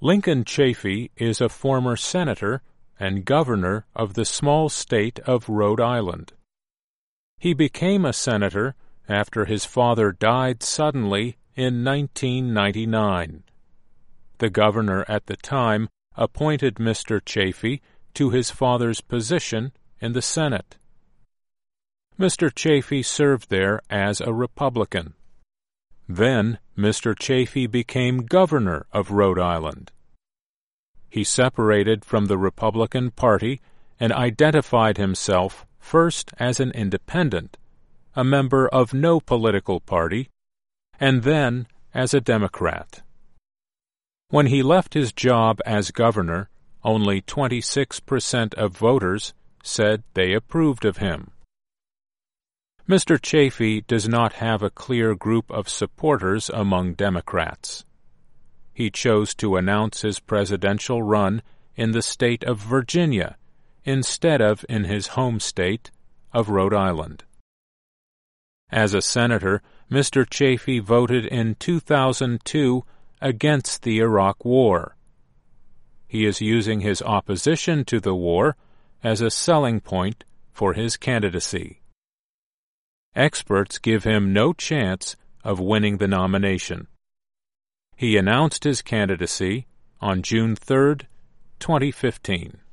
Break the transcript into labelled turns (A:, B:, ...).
A: Lincoln Chafee is a former senator and governor of the small state of Rhode Island. He became a senator after his father died suddenly in 1999. The governor at the time appointed Mr. Chafee to his father's position in the Senate. Mr. Chafee served there as a Republican. Then Mr. Chafee became governor of Rhode Island. He separated from the Republican Party and identified himself first as an independent, a member of no political party, and then as a Democrat. When he left his job as governor, only 26% of voters said they approved of him. Mr. Chafee does not have a clear group of supporters among Democrats. He chose to announce his presidential run in the state of Virginia instead of in his home state of Rhode Island. As a senator, Mr. Chafee voted in 2002 against the Iraq War. He is using his opposition to the war as a selling point for his candidacy. Experts give him no chance of winning the nomination. He announced his candidacy on June 3, 2015.